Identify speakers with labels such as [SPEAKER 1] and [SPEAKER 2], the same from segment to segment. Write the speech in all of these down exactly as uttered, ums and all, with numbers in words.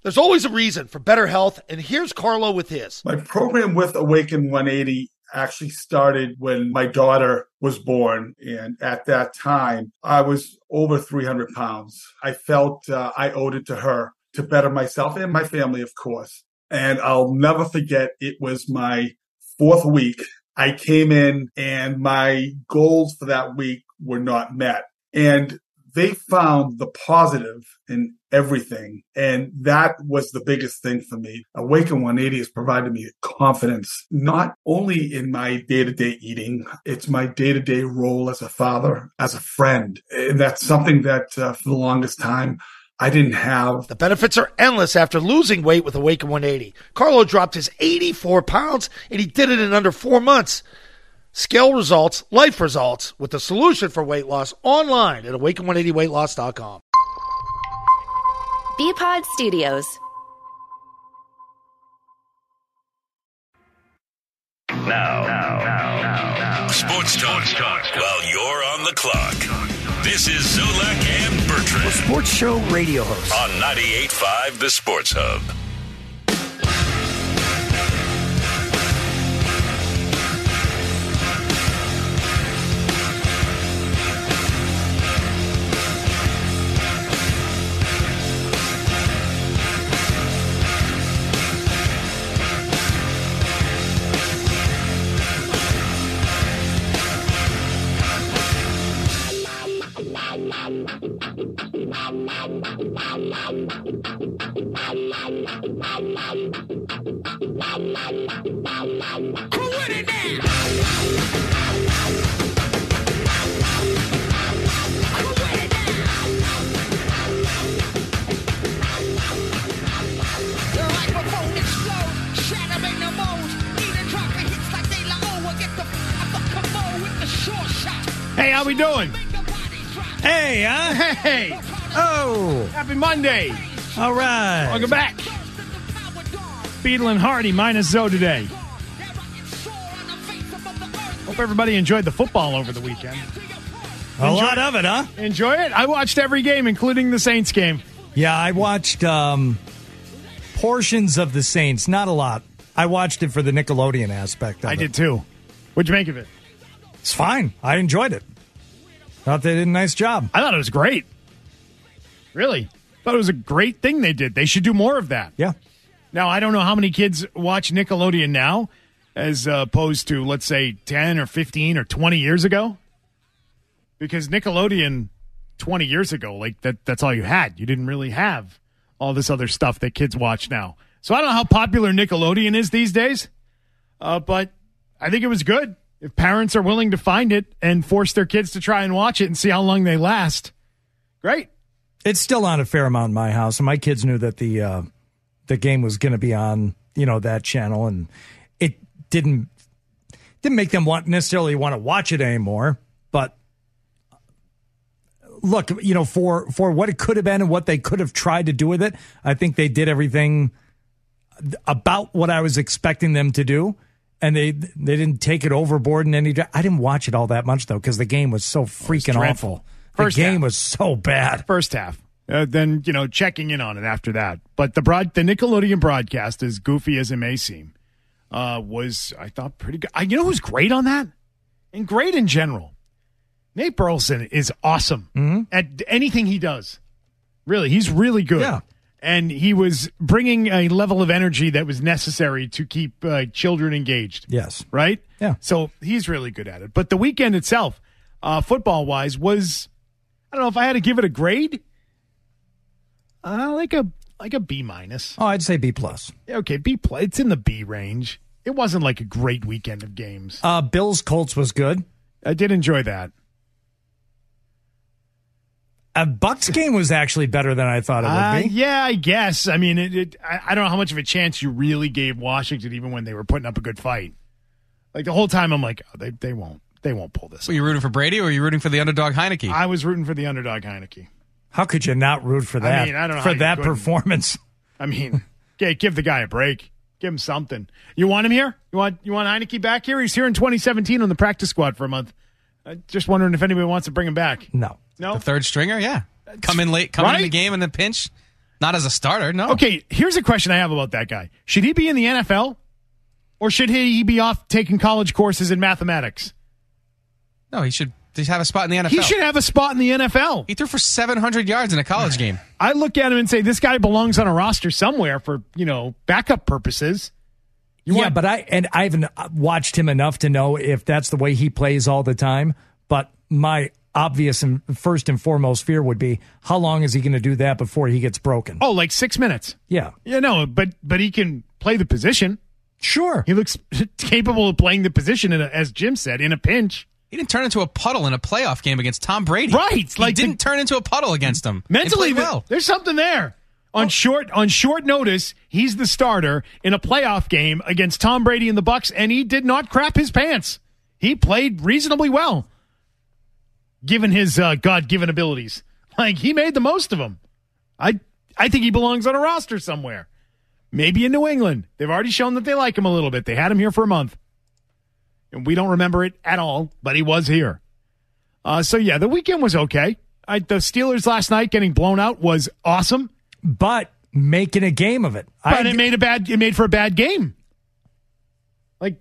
[SPEAKER 1] There's always a reason for better health, and here's Carlo with his.
[SPEAKER 2] My program with Awaken one eighty actually started when my daughter was born, and at that time, I was over three hundred pounds. I felt uh, I owed it to her to better myself and my family, of course. And I'll never forget, it was my fourth week. I came in, and my goals for that week were not met. And they found the positive in everything. And that was the biggest thing for me. Awaken one eighty has provided me confidence, not only in my day-to-day eating, it's my day-to-day role as a father, as a friend. And that's something that uh, for the longest time, I didn't have.
[SPEAKER 1] The benefits are endless after losing weight with Awaken one eighty. Carlo dropped his eighty-four pounds, and he did it in under four months. Scale results, life results, with the solution for weight loss online at awaken one eighty weight loss dot com.
[SPEAKER 3] B-Pod Studios.
[SPEAKER 4] Now, now, now, now, now. Sports talk, talk while you're on the clock. This is Zolak and Bertrand.
[SPEAKER 5] A sports show radio host.
[SPEAKER 4] On ninety-eight point five The Sports Hub.
[SPEAKER 6] Hey, how we doing?
[SPEAKER 5] Hey, huh?
[SPEAKER 6] Hey.
[SPEAKER 5] Oh.
[SPEAKER 6] Happy Monday.
[SPEAKER 5] All right.
[SPEAKER 6] Welcome back. Beadle and Hardy minus Zoe today. Hope everybody enjoyed the football over the weekend.
[SPEAKER 5] A
[SPEAKER 6] Enjoy-
[SPEAKER 5] lot of it, huh?
[SPEAKER 6] Enjoy it? I watched every game, including the Saints game.
[SPEAKER 5] Yeah, I watched um, portions of the Saints. Not a lot. I watched it for the Nickelodeon aspect of
[SPEAKER 6] I
[SPEAKER 5] it.
[SPEAKER 6] did too. What'd you make of it?
[SPEAKER 5] It's fine. I enjoyed it. Thought they did a nice job.
[SPEAKER 6] I thought it was great. Really. Thought it was a great thing they did. They should do more of that.
[SPEAKER 5] Yeah.
[SPEAKER 6] Now, I don't know how many kids watch Nickelodeon now as uh, opposed to, let's say, ten or fifteen or twenty years ago. Because Nickelodeon twenty years ago, like that that's all you had. You didn't really have all this other stuff that kids watch now. So I don't know how popular Nickelodeon is these days, uh, but I think it was good. If parents are willing to find it and force their kids to try and watch it and see how long they last, great.
[SPEAKER 5] It's still on a fair amount in my house, and my kids knew that the uh, the game was going to be on, you know, that channel, and it didn't didn't make them want necessarily want to watch it anymore. But look, you know, for for what it could have been and what they could have tried to do with it, I think they did everything about what I was expecting them to do. And they they didn't take it overboard in any. I didn't watch it all that much though because the game was so freaking awful.
[SPEAKER 6] First
[SPEAKER 5] the game
[SPEAKER 6] half.
[SPEAKER 5] was so bad.
[SPEAKER 6] First half, uh, then you know checking in on it after that. But the broad the Nickelodeon broadcast, as goofy as it may seem, uh, was I thought pretty good. I, you know who's great on that, and great in general. Nate Burleson is awesome
[SPEAKER 5] mm-hmm.
[SPEAKER 6] at anything he does. Really, he's really good.
[SPEAKER 5] Yeah.
[SPEAKER 6] And he was bringing a level of energy that was necessary to keep uh, children engaged.
[SPEAKER 5] Yes.
[SPEAKER 6] Right?
[SPEAKER 5] Yeah.
[SPEAKER 6] So he's really good at it. But the weekend itself, uh, football-wise, was, I don't know, if I had to give it a grade, uh, like a like a B minus.
[SPEAKER 5] Oh, I'd say B plus.
[SPEAKER 6] Okay, B plus. It's in the B range. It wasn't like a great weekend of games.
[SPEAKER 5] Uh, Bills Colts was good.
[SPEAKER 6] I did enjoy that.
[SPEAKER 5] A Bucks game was actually better than I thought it would
[SPEAKER 6] Uh,
[SPEAKER 5] be.
[SPEAKER 6] yeah, I guess. I mean, it, it, I, I don't know how much of a chance you really gave Washington, even when they were putting up a good fight. Like the whole time, I'm like, oh, they they won't, they won't pull this.
[SPEAKER 7] Were you rooting for Brady, or were you rooting for the underdog Heineke?
[SPEAKER 6] I was rooting for the underdog Heineke.
[SPEAKER 5] How could you not root for that?
[SPEAKER 6] I mean, I don't know
[SPEAKER 5] for
[SPEAKER 6] how you
[SPEAKER 5] that
[SPEAKER 6] couldn't.
[SPEAKER 5] performance.
[SPEAKER 6] I mean, okay, give the guy a break. Give him something. You want him here? You want you want Heineke back here? He's here in twenty seventeen on the practice squad for a month. Uh, just wondering if anybody wants to bring him back.
[SPEAKER 5] No,
[SPEAKER 6] no.
[SPEAKER 7] The third stringer, yeah. Come in late, come in
[SPEAKER 6] Right?
[SPEAKER 7] the game in the pinch. Not as a starter, no.
[SPEAKER 6] Okay, here's a question I have about that guy. Should he be in the N F L? Or should he be off taking college courses in mathematics?
[SPEAKER 7] No, he should just have a spot in the N F L.
[SPEAKER 6] He should have a spot in the N F L.
[SPEAKER 7] He threw for seven hundred yards in a college game.
[SPEAKER 6] I look at him and say, this guy belongs on a roster somewhere for, you know, backup purposes. You
[SPEAKER 5] yeah,
[SPEAKER 6] want-
[SPEAKER 5] but I and I haven't watched him enough to know if that's the way he plays all the time. But my obvious and first and foremost fear would be, how long is he going to do that before he gets broken?
[SPEAKER 6] Oh, like six minutes.
[SPEAKER 5] Yeah.
[SPEAKER 6] Yeah, no, but but he can play the position.
[SPEAKER 5] Sure.
[SPEAKER 6] He looks capable of playing the position, in a, as Jim said, in a pinch.
[SPEAKER 7] He didn't turn into a puddle in a playoff game against Tom Brady.
[SPEAKER 6] Right.
[SPEAKER 7] He
[SPEAKER 6] like
[SPEAKER 7] didn't
[SPEAKER 6] the,
[SPEAKER 7] turn into a puddle against him.
[SPEAKER 6] Mentally,
[SPEAKER 7] He played well.
[SPEAKER 6] there's something there. On short on short notice, he's the starter in a playoff game against Tom Brady and the Bucs, and he did not crap his pants. He played reasonably well, given his uh, God-given abilities. Like, he made the most of them. I I think he belongs on a roster somewhere. Maybe in New England. They've already shown that they like him a little bit. They had him here for a month. And we don't remember it at all, but he was here. Uh, so, yeah, the weekend was okay. I, the Steelers last night getting blown out was awesome.
[SPEAKER 5] But making a game of it.
[SPEAKER 6] But
[SPEAKER 5] I,
[SPEAKER 6] it made a bad. It made for a bad game. Like,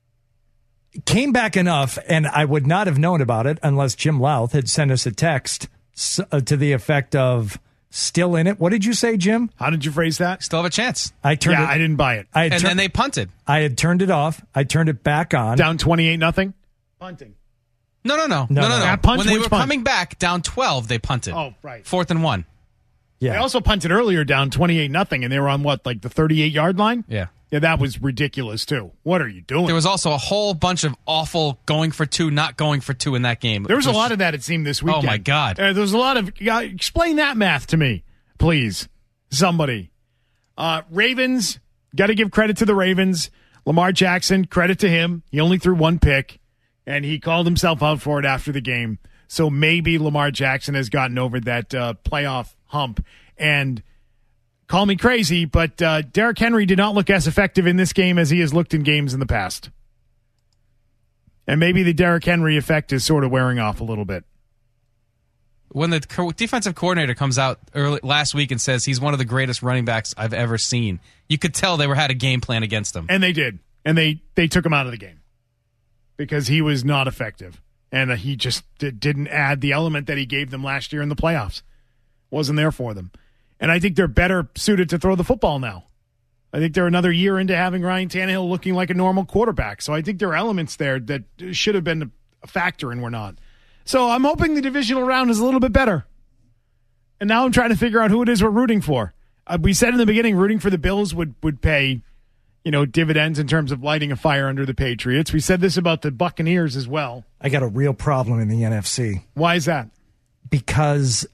[SPEAKER 5] came back enough, and I would not have known about it unless Jim Louth had sent us a text uh, to the effect of still in it. What did you say, Jim?
[SPEAKER 6] how did you phrase that?
[SPEAKER 7] Still have a chance.
[SPEAKER 5] I turned
[SPEAKER 6] Yeah,
[SPEAKER 5] it,
[SPEAKER 6] I didn't buy it.
[SPEAKER 5] I had
[SPEAKER 7] And
[SPEAKER 5] tur-
[SPEAKER 7] then they punted.
[SPEAKER 5] I had turned it off. I turned it back on.
[SPEAKER 6] Down twenty-eight nothing. Punting.
[SPEAKER 7] No, no, no.
[SPEAKER 5] No,
[SPEAKER 7] No, no,
[SPEAKER 5] no.
[SPEAKER 7] no.
[SPEAKER 6] Yeah, punt,
[SPEAKER 7] when they
[SPEAKER 6] which
[SPEAKER 7] were
[SPEAKER 6] punt?
[SPEAKER 7] coming back down twelve, they punted.
[SPEAKER 6] Oh, right.
[SPEAKER 7] Fourth and one.
[SPEAKER 5] Yeah.
[SPEAKER 6] They also punted earlier down twenty-eight nothing, and they were on what, like the thirty-eight yard line?
[SPEAKER 7] Yeah.
[SPEAKER 6] Yeah, that was ridiculous too. What are you doing?
[SPEAKER 7] There was also a whole bunch of awful going for two, not going for two in that game.
[SPEAKER 6] There was a
[SPEAKER 7] Which-
[SPEAKER 6] lot of that, it seemed, this weekend.
[SPEAKER 7] Oh, my God.
[SPEAKER 6] Uh, there was a lot of. Uh, explain that math to me, please. Somebody. Uh, Ravens, got to give credit to the Ravens. Lamar Jackson, credit to him. He only threw one pick, and he called himself out for it after the game. So maybe Lamar Jackson has gotten over that uh, playoff hump. And call me crazy, but uh, Derrick Henry did not look as effective in this game as he has looked in games in the past. And maybe the Derrick Henry effect is sort of wearing off a little bit.
[SPEAKER 7] When the co- defensive coordinator comes out early last week and says he's one of the greatest running backs I've ever seen, you could tell they were had a game plan against him.
[SPEAKER 6] And they did. And they, they took him out of the game because he was not effective. And uh, he just did, didn't add the element that he gave them last year in the playoffs. Wasn't there for them. And I think they're better suited to throw the football now. I think they're another year into having Ryan Tannehill looking like a normal quarterback. So I think there are elements there that should have been a factor and were not. So I'm hoping the divisional round is a little bit better. And now I'm trying to figure out who it is we're rooting for. Uh, we said in the beginning rooting for the Bills would, would pay, you know, dividends in terms of lighting a fire under the Patriots. We said this about the Buccaneers as well.
[SPEAKER 5] I got a real problem in the N F C
[SPEAKER 6] Why is that?
[SPEAKER 5] because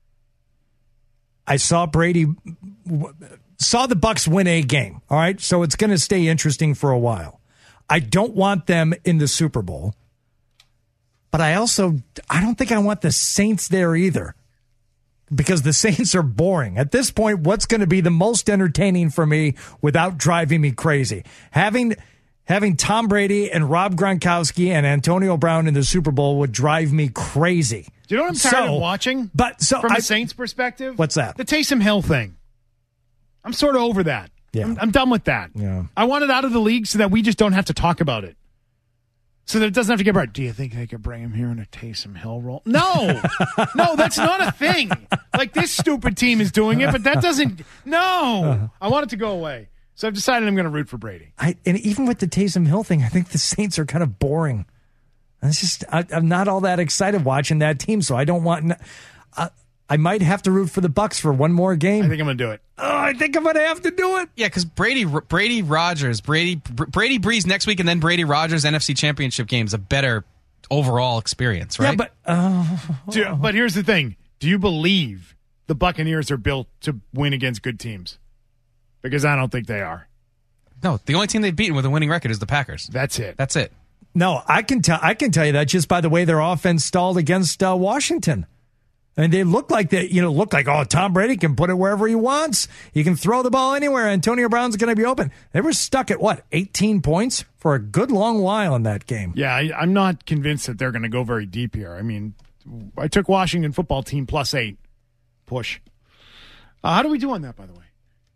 [SPEAKER 5] I saw Brady saw the Bucs win a game. All right, so it's going to stay interesting for a while. I don't want them in the Super Bowl, but I also I don't think I want the Saints there either, because the Saints are boring at this point. What's going to be the most entertaining for me without driving me crazy? Having having Tom Brady and Rob Gronkowski and Antonio Brown in the Super Bowl would drive me crazy.
[SPEAKER 6] Do you know what I'm tired
[SPEAKER 5] So-
[SPEAKER 6] of watching?
[SPEAKER 5] But so
[SPEAKER 6] from
[SPEAKER 5] I-
[SPEAKER 6] the Saints' perspective,
[SPEAKER 5] What's that?
[SPEAKER 6] The Taysom Hill thing. I'm sort of over that.
[SPEAKER 5] Yeah.
[SPEAKER 6] I'm, I'm done with that.
[SPEAKER 5] Yeah.
[SPEAKER 6] I want it out of the league so that we just don't have to talk about it. So that it doesn't have to get right. Do you think they could bring him here in a Taysom Hill role? No, no, that's not a thing. Like this stupid team is doing it, but that doesn't. No, I want it to go away. So I've decided I'm going to root for Brady.
[SPEAKER 5] I, and even with the Taysom Hill thing, I think the Saints are kind of boring. It's just I, I'm not all that excited watching that team, so I don't want. Uh, I might have to root for the Bucs for one more game.
[SPEAKER 6] I think I'm going to do it.
[SPEAKER 5] oh, I think I'm going to have to do it.
[SPEAKER 7] Yeah, because Brady, Brady Rogers, Brady, Brady Breeze next week, and then Brady Rogers N F C Championship game is a better overall experience, right?
[SPEAKER 5] Yeah, but uh,
[SPEAKER 6] Do you- but here's the thing: do you believe the Buccaneers are built to win against good teams? Because I don't think they are.
[SPEAKER 7] no, the only team they've beaten with a winning record is the Packers.
[SPEAKER 6] That's it.
[SPEAKER 7] That's it.
[SPEAKER 5] no, I can tell. I can tell you that just by the way their offense stalled against uh, Washington. And they look like they, you know, look like, oh, Tom Brady can put it wherever he wants. He can throw the ball anywhere. Antonio Brown's going to be open. They were stuck at, what, eighteen points for a good long while in that game.
[SPEAKER 6] Yeah, I, I'm not convinced that they're going to go very deep here. I mean, I took Washington football team plus eight. Push. Uh, how do we do on that, by the way?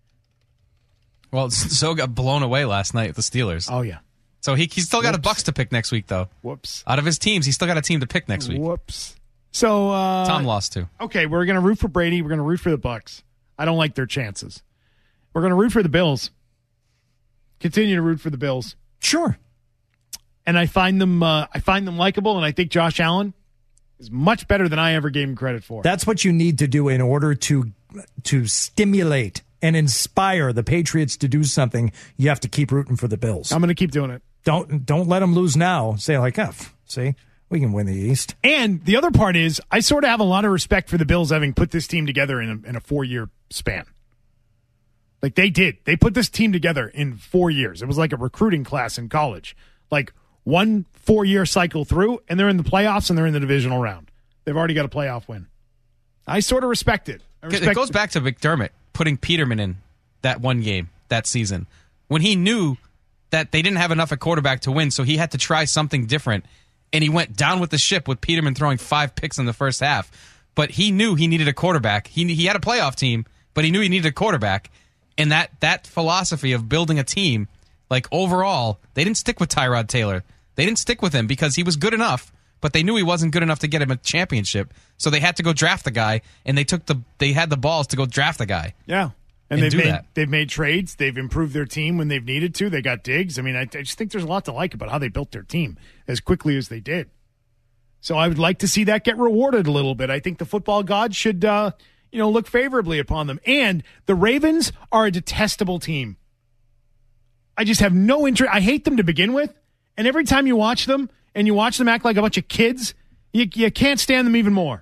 [SPEAKER 7] Well, Zoe got blown away last night with the Steelers.
[SPEAKER 6] Oh, yeah.
[SPEAKER 7] So he, he's still got
[SPEAKER 6] Whoops.
[SPEAKER 7] a Bucks to pick next week, though.
[SPEAKER 6] Whoops.
[SPEAKER 7] Out of his teams, he's still got a team to pick next week.
[SPEAKER 6] Whoops. So uh,
[SPEAKER 7] Tom lost, too.
[SPEAKER 6] Okay, we're going to root for Brady. We're going to root for the Bucks. I don't like their chances. We're going to root for the Bills. Continue to root for the Bills.
[SPEAKER 5] Sure.
[SPEAKER 6] And I find them uh, I find them likable, and I think Josh Allen is much better than I ever gave him credit for.
[SPEAKER 5] That's what you need to do in order to to stimulate and inspire the Patriots to do something. You have to keep rooting for the Bills.
[SPEAKER 6] I'm going to keep doing it.
[SPEAKER 5] Don't don't let them lose now. Say like, oh, see, we can win the East.
[SPEAKER 6] And the other part is, I sort of have a lot of respect for the Bills having put this team together in a, in a four-year span. Like, they did. They put this team together in four years. It was like a recruiting class in college. Like, one four-year cycle through, and they're in the playoffs, and they're in the divisional round. They've already got a playoff win. I sort of respect it. I respect
[SPEAKER 7] it goes back to McDermott putting Peterman in that one game that season when he knew that they didn't have enough at quarterback to win, so he had to try something different, and he went down with the ship with Peterman throwing five picks in the first half. But he knew he needed a quarterback. He he had a playoff team, but he knew he needed a quarterback. And that that philosophy of building a team, like overall, they didn't stick with Tyrod Taylor. They didn't stick with him because he was good enough, but they knew he wasn't good enough to get him a championship. So they had to go draft the guy, and they took the they had the balls to go draft the guy.
[SPEAKER 6] Yeah. And,
[SPEAKER 7] And
[SPEAKER 6] they've
[SPEAKER 7] do
[SPEAKER 6] made
[SPEAKER 7] that.
[SPEAKER 6] they've made trades. They've improved their team when they've needed to. They got Diggs. I mean, I, I just think there's a lot to like about how they built their team as quickly as they did. So I would like to see that get rewarded a little bit. I think the football gods should, uh, you know, look favorably upon them. And the Ravens are a detestable team. I just have no interest. I hate them to begin with. And every time you watch them and you watch them act like a bunch of kids, you, you can't stand them even more.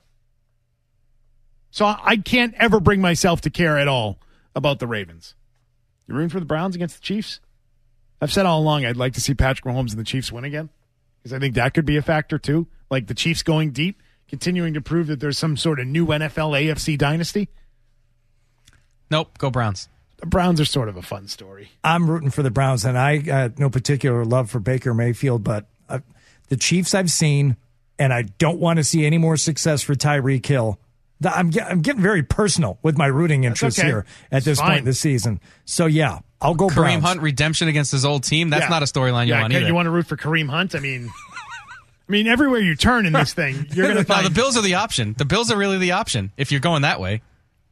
[SPEAKER 6] So I, I can't ever bring myself to care at all about the Ravens. You rooting for the Browns against the Chiefs? I've said all along I'd like to see Patrick Mahomes and the Chiefs win again because I think that could be a factor too. Like the Chiefs going deep, continuing to prove that there's some sort of new N F L A F C dynasty.
[SPEAKER 7] Nope, go Browns.
[SPEAKER 6] The Browns are sort of a fun story.
[SPEAKER 5] I'm rooting for the Browns, and I got no particular love for Baker Mayfield, but uh, the Chiefs I've seen, and I don't want to see any more success for Tyreek Hill. The- I'm, get, I'm getting very personal with my rooting interest
[SPEAKER 6] okay.
[SPEAKER 5] here at this
[SPEAKER 6] It's
[SPEAKER 5] point
[SPEAKER 6] fine.
[SPEAKER 5] in the season. So, yeah, I'll go
[SPEAKER 7] Kareem
[SPEAKER 5] Browns.
[SPEAKER 7] Hunt redemption against his old team. That's
[SPEAKER 6] Yeah.
[SPEAKER 7] not a storyline you
[SPEAKER 6] yeah,
[SPEAKER 7] want
[SPEAKER 6] okay,
[SPEAKER 7] either.
[SPEAKER 6] you want to root for Kareem Hunt? I mean, I mean, everywhere you turn in this thing, you're going to
[SPEAKER 7] no,
[SPEAKER 6] find
[SPEAKER 7] the Bills are the option. The Bills are really the option if you're going that way.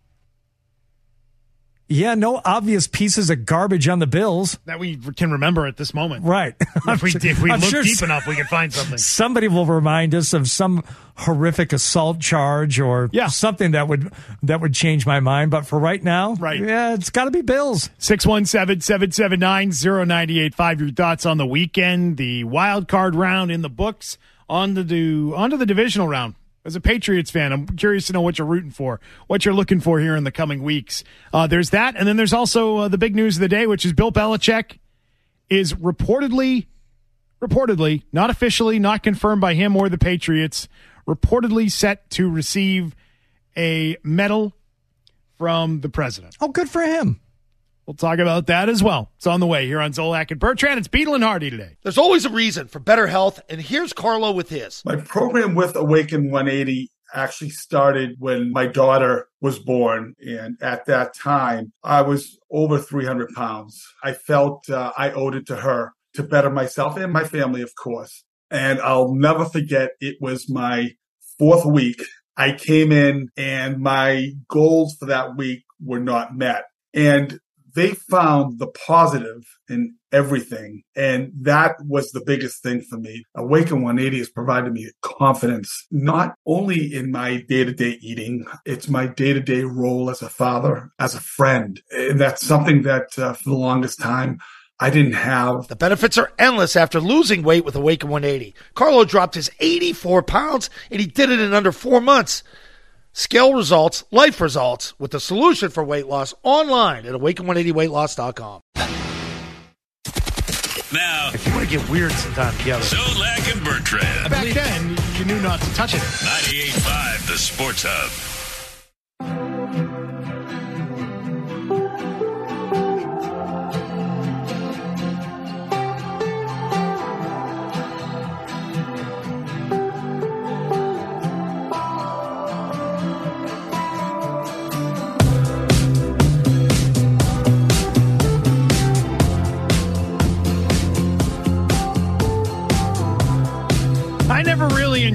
[SPEAKER 5] Yeah, no obvious pieces of garbage on the Bills.
[SPEAKER 6] that we can remember at this moment.
[SPEAKER 5] Right.
[SPEAKER 6] If we, if we
[SPEAKER 5] I'm
[SPEAKER 6] look
[SPEAKER 5] sure
[SPEAKER 6] deep
[SPEAKER 5] s-
[SPEAKER 6] enough, we can find something.
[SPEAKER 5] Somebody will remind us of some horrific assault charge or
[SPEAKER 6] Yeah.
[SPEAKER 5] something that would that would change my mind. But for right now,
[SPEAKER 6] Right.
[SPEAKER 5] yeah, it's got to be Bills.
[SPEAKER 6] six one seven, seven seven nine, zero nine eight five. Your thoughts on the weekend, the wild card round in the books, on the do onto the divisional round. As a Patriots fan, I'm curious to know what you're rooting for, what you're looking for here in the coming weeks. Uh, there's that, and then there's also uh, the big news of the day, which is Bill Belichick is reportedly, reportedly, not officially, not confirmed by him or the Patriots, reportedly set to receive a medal from the president.
[SPEAKER 5] Oh, good for him.
[SPEAKER 6] We'll talk about that as well. It's on the way here on Zolak and Bertrand. It's Beetle and Hardy today.
[SPEAKER 1] There's always a reason for better health, and here's Carlo with his.
[SPEAKER 2] My program with Awaken one eighty actually started when my daughter was born. And at that time, I was over three hundred pounds. I felt uh, I owed it to her to better myself and my family, of course. And I'll never forget, it was my fourth week. I came in and my goals for that week were not met. And they found the positive in everything. And that was the biggest thing for me. Awaken one eighty has provided me confidence, not only in my day-to-day eating, it's my day-to-day role as a father, as a friend. And that's something that uh, for the longest time, I didn't have.
[SPEAKER 1] The benefits are endless after losing weight with Awaken one eighty. Carlo dropped his eighty-four pounds, and he did it in under four months. Scale results, life results, with the solution for weight loss online at awaken one eighty weight loss dot com.
[SPEAKER 4] Now,
[SPEAKER 1] If you want to get weird sometime together.
[SPEAKER 4] Zolak and Bertrand.
[SPEAKER 6] Back then, you knew not to touch it.
[SPEAKER 4] ninety-eight point five The Sports Hub.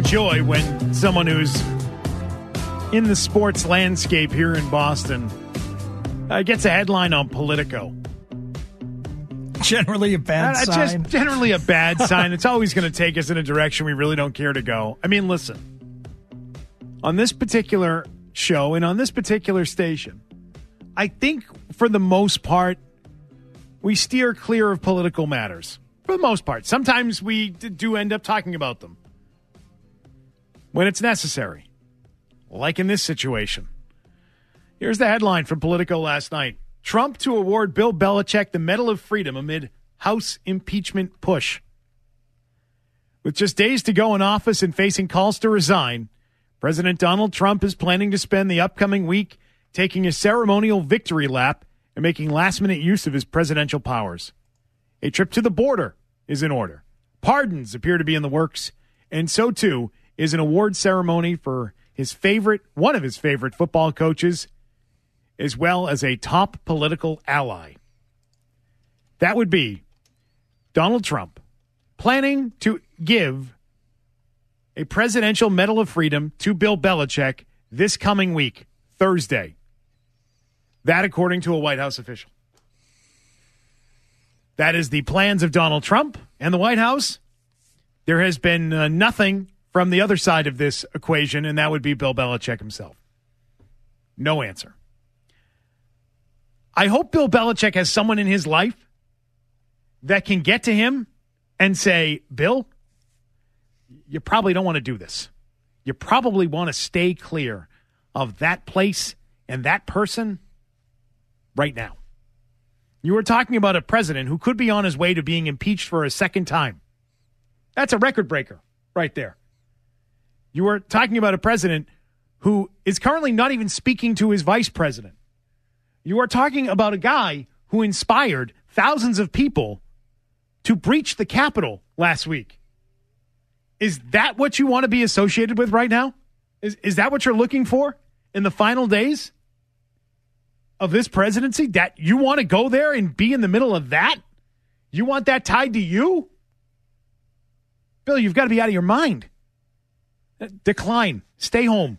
[SPEAKER 6] joy when someone who's in the sports landscape here in Boston uh, gets a headline on Politico.
[SPEAKER 5] Generally a bad
[SPEAKER 6] uh,
[SPEAKER 5] sign.
[SPEAKER 6] Just generally a bad sign. It's always going to take us in a direction we really don't care to go. I mean, listen. On this particular show and on this particular station, I think for the most part, we steer clear of political matters. For the most part. Sometimes we do end up talking about them when it's necessary, like in this situation. Here's the headline from Politico last night. Trump to award Bill Belichick the Medal of Freedom amid House impeachment push. With just days to go in office and facing calls to resign, President Donald Trump is planning to spend the upcoming week taking a ceremonial victory lap and making last-minute use of his presidential powers. A trip to the border is in order. Pardons appear to be in the works, and so too is an award ceremony for his favorite, one of his favorite football coaches, as well as a top political ally. That would be Donald Trump planning to give a Presidential Medal of Freedom to Bill Belichick this coming week, Thursday. That according to a White House official. That is the plans of Donald Trump and the White House. There has been uh, nothing from the other side of this equation, and that would be Bill Belichick himself. No answer. I hope Bill Belichick has someone in his life that can get to him and say, Bill, you probably don't want to do this. You probably want to stay clear of that place and that person right now. You were talking about a president who could be on his way to being impeached for a second time. That's a record breaker right there. You were talking about a president who is currently not even speaking to his vice president. You are talking about a guy who inspired thousands of people to breach the Capitol last week. Is that what you want to be associated with right now? Is, is that what you're looking for in the final days of this presidency? That you want to go there and be in the middle of that? You want that tied to you? Bill, you've got to be out of your mind. Decline. Stay home.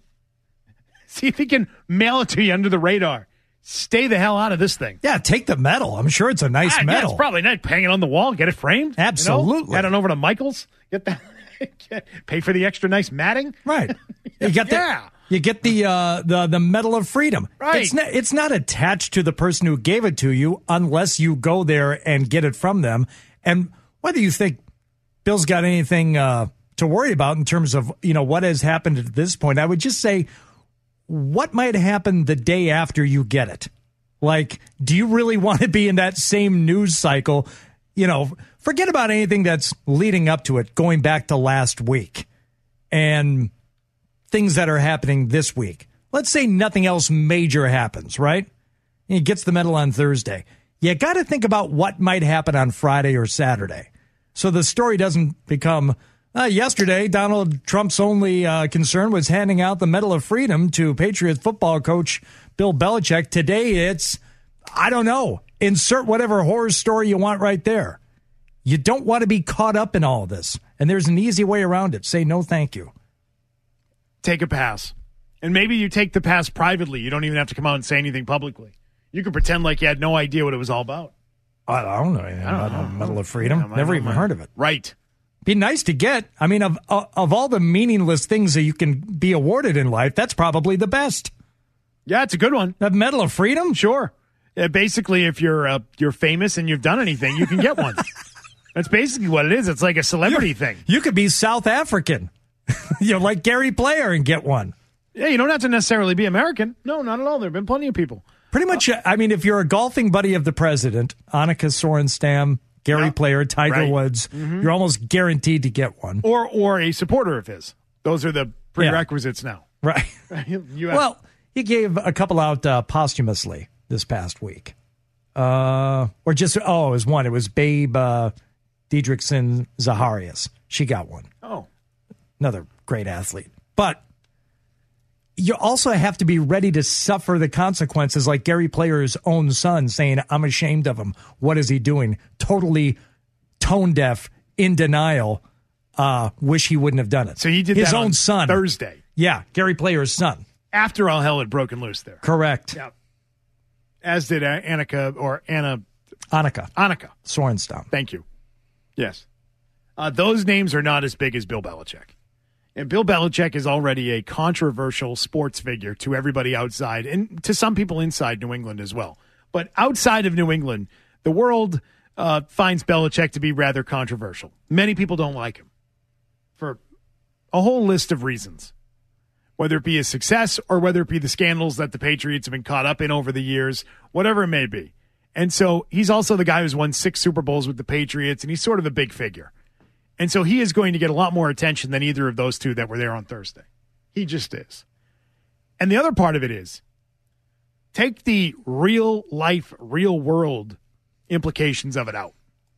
[SPEAKER 6] See if he can mail it to you under the radar. Stay the hell out of this thing.
[SPEAKER 5] Yeah, take the medal. I'm sure it's a nice
[SPEAKER 6] ah,
[SPEAKER 5] medal.
[SPEAKER 6] Yeah, it's probably nice. Hang it on the wall. Get it framed.
[SPEAKER 5] Absolutely.
[SPEAKER 6] You know? Head on over to Michael's. Get that. Get, pay for the extra nice matting.
[SPEAKER 5] Right. You get the,
[SPEAKER 6] yeah.
[SPEAKER 5] You get the uh, the the Medal of Freedom.
[SPEAKER 6] Right.
[SPEAKER 5] It's not, it's not attached to the person who gave it to you unless you go there and get it from them. And whether you think Bill's got anything uh, to worry about in terms of, you know, what has happened at this point, I would just say, what might happen the day after you get it? Like, do you really want to be in that same news cycle? You know, forget about anything that's leading up to it, going back to last week and things that are happening this week. Let's say nothing else major happens, right? And he gets the medal on Thursday. You got to think about what might happen on Friday or Saturday. So the story doesn't become, uh, yesterday, Donald Trump's only uh, concern was handing out the Medal of Freedom to Patriots football coach Bill Belichick. Today it's, I don't know, insert whatever horror story you want right there. You don't want to be caught up in all of this. And there's an easy way around it. Say no thank you.
[SPEAKER 6] Take a pass. And maybe you take the pass privately. You don't even have to come out and say anything publicly. You can pretend like you had no idea what it was all about.
[SPEAKER 5] I don't know anything
[SPEAKER 6] I don't
[SPEAKER 5] about
[SPEAKER 6] know.
[SPEAKER 5] the Medal of Freedom.
[SPEAKER 6] Yeah,
[SPEAKER 5] Never
[SPEAKER 6] know,
[SPEAKER 5] even
[SPEAKER 6] man.
[SPEAKER 5] heard of it.
[SPEAKER 6] Right.
[SPEAKER 5] Be nice to get. I mean, of of all the meaningless things that you can be awarded in life, that's probably the best.
[SPEAKER 6] Yeah, it's a good one.
[SPEAKER 5] The Medal of Freedom?
[SPEAKER 6] Sure. Uh, basically, if you're uh, you're famous and you've done anything, you can get one. That's basically what it is. It's like a celebrity
[SPEAKER 5] you,
[SPEAKER 6] thing.
[SPEAKER 5] You could be South African, you know, like Gary Player, and get one.
[SPEAKER 6] Yeah, you don't have to necessarily be American. No, not at all. There have been plenty of people.
[SPEAKER 5] Pretty much, uh, I mean, if you're a golfing buddy of the president, Annika Sorenstam, Gary
[SPEAKER 6] Yeah.
[SPEAKER 5] Player, Tiger
[SPEAKER 6] Right.
[SPEAKER 5] Woods,
[SPEAKER 6] Mm-hmm.
[SPEAKER 5] you're almost guaranteed to get one.
[SPEAKER 6] Or or a supporter of his. Those are the prerequisites now.
[SPEAKER 5] Right.
[SPEAKER 6] You have,
[SPEAKER 5] Well, he gave a couple out uh, posthumously this past week. Uh, or just, oh, it was one. It was Babe uh, Diedrichson Zaharias. She got one.
[SPEAKER 6] oh,
[SPEAKER 5] Another great athlete. But you also have to be ready to suffer the consequences, like Gary Player's own son saying, I'm ashamed of him. What is he doing? Totally tone deaf, in denial. uh, wish he wouldn't have done it.
[SPEAKER 6] So he did
[SPEAKER 5] his
[SPEAKER 6] that
[SPEAKER 5] own
[SPEAKER 6] on
[SPEAKER 5] son
[SPEAKER 6] Thursday.
[SPEAKER 5] Yeah, Gary Player's son.
[SPEAKER 6] After all hell had broken loose there.
[SPEAKER 5] Correct.
[SPEAKER 6] Yeah. As did uh, Annika or Anna.
[SPEAKER 5] Annika.
[SPEAKER 6] Annika.
[SPEAKER 5] Sorenstam.
[SPEAKER 6] Thank you. Yes. Uh, those names are not as big as Bill Belichick. And Bill Belichick is already a controversial sports figure to everybody outside and to some people inside New England as well. But outside of New England, the world uh, finds Belichick to be rather controversial. Many people don't like him for a whole list of reasons, whether it be his success or whether it be the scandals that the Patriots have been caught up in over the years, whatever it may be. And so he's also the guy who's won six Super Bowls with the Patriots, and he's sort of a big figure. And so he is going to get a lot more attention than either of those two that were there on Thursday. He just is. And the other part of it is, take the real life, real world implications of it out.